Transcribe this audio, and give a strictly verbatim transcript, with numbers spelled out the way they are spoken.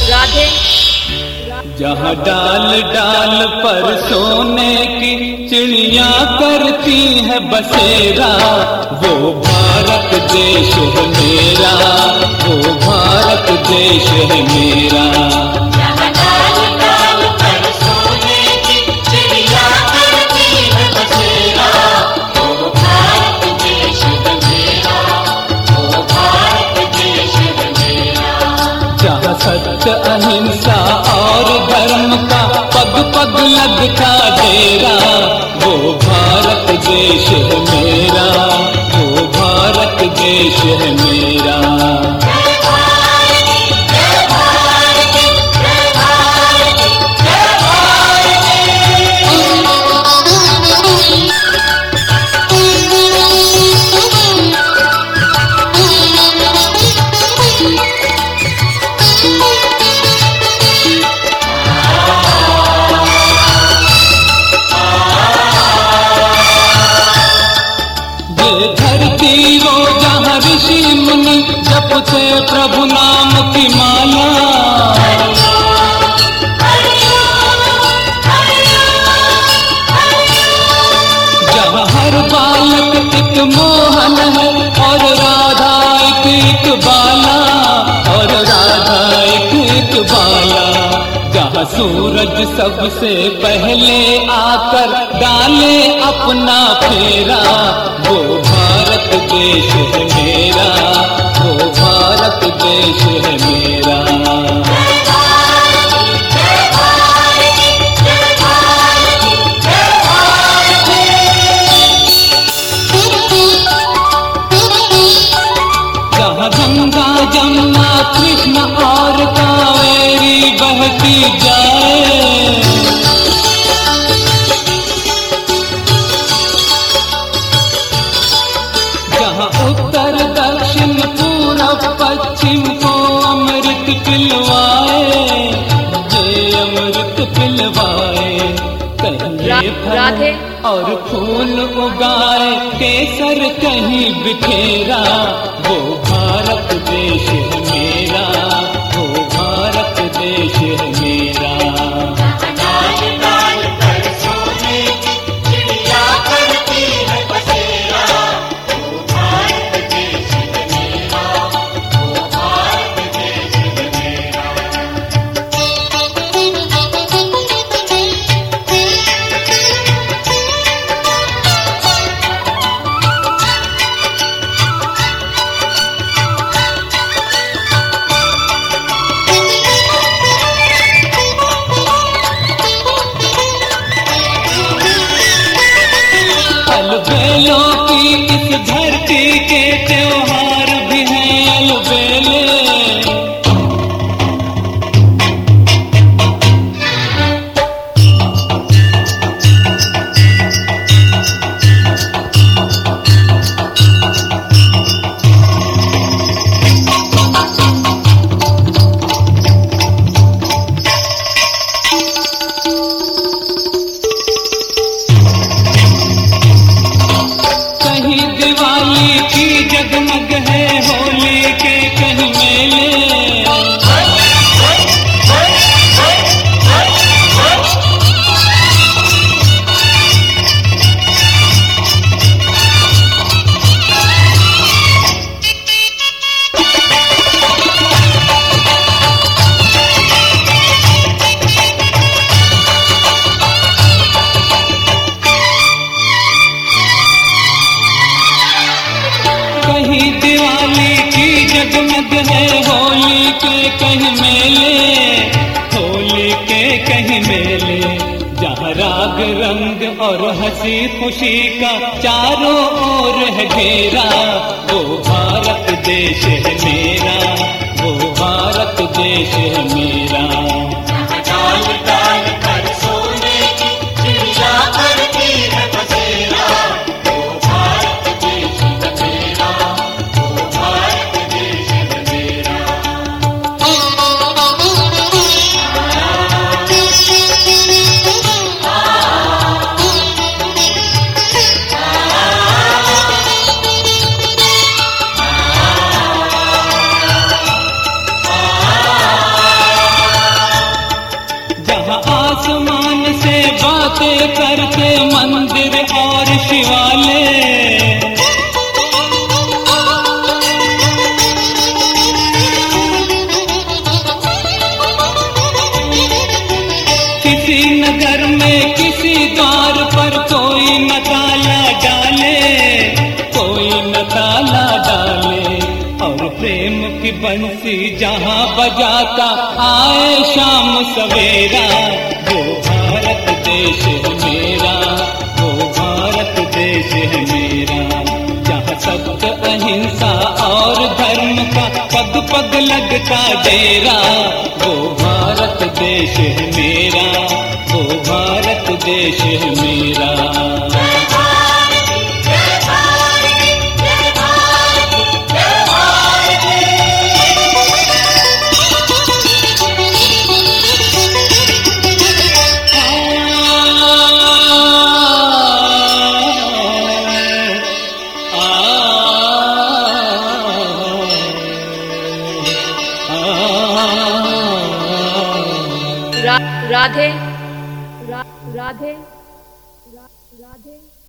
राधे। जहाँ डाल डाल पर सोने की चिड़िया करती है बसेरा, वो भारत देश है मेरा, वो भारत देश है मेरा। जहाँ डाल डाल पर सोने की चिड़िया करती है बसेरा, वो भारत देश है मेरा, वो भारत देश है मेरा। जहाँ सत्य अहिंसा और धर्म का पग पग लगता डेरा, वो भारत देश है मेरा, वो भारत देश है मेरा। धरती वो जहाँ ऋषि मुनि जपते प्रभु नाम की माला, जहाँ हर बालक एक मोहन है और राधा एक एक बाला, और राधा एक एक बाला। जहाँ सूरज सबसे पहले आकर डाले अपना फेरा, वो भारत देश है मेरा, वो भारत देश है मेरा। जहाँ गंगा जमुना कृष्ण और कावेरी बहती जाए, जहाँ उत्तर दक्षिण पूरब पश्चिम को अमृत पिलवाए, ये अमृत पिलवाए। कहीं फल और फूल उगाए, केसर कहीं बिखेरा, वो भारत देश है मेरा, वो भारत देश है मेरा। डाल डाल पर सोने की चिड़िया करती है बसेरा, वो भारत देश है मेरा, वो भारत देश है मेरा। अलबेलों की इस धरती के त्योहार भी हैं अलबेले, कहीं दिवाली की जगमग है, होली के कहीं मेले, कहीं दिवाली की जगमग है, होली के कहीं मेले, होली के कहीं मेले। जहाँ राग रंग और हंसी खुशी का चारों ओर है घेरा, वो भारत देश है मेरा, वो भारत देश है मेरा। डाल डाल पर सोने की चिड़िया करती है बसेरा, वो भारत देश है मेरा, वो भारत देश है मेरा। करके मंदिर और शिवालय, किसी नगर में किसी द्वार पर कोई न ताला डाले, कोई न ताला डाले। और प्रेम की बंसी जहाँ बजाता आए शाम सवेरा, वो भारत देश है मेरा, वो भारत देश है मेरा। जहाँ सत्य अहिंसा और धर्म का पग पग लगता डेरा, वो भारत देश है मेरा, वो भारत देश है मेरा। जय भारत जय भारत जय भारत जय रा, राधे रा, राधे